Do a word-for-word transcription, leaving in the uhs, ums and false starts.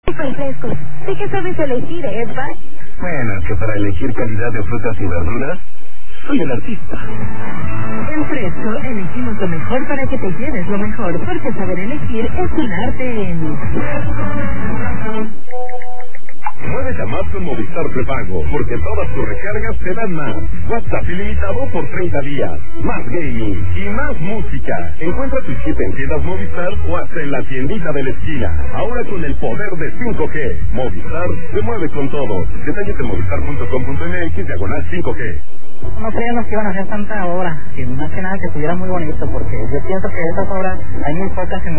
Súper frescos. ¿De qué sabes elegir, Edvard? Bueno, es que para elegir calidad de frutas y verduras, soy el artista. En Fresco elegimos lo mejor para que te lleves lo mejor, porque saber elegir es un arte en... Muévete a más con Movistar Prepago, porque todas tus recargas te dan más. WhatsApp ilimitado por treinta días, más gaming y más música. Encuentra tu chip en tiendas Movistar o hasta en la tiendita de la esquina. Ahora con el poder de cinco G. Movistar se mueve con todo. Detalles en movistar punto com punto m x diagonal cinco G. No creíamos que iban a hacer tanta obra, y más que nada que estuviera muy bonito, porque yo pienso que esas obras hay muy pocas en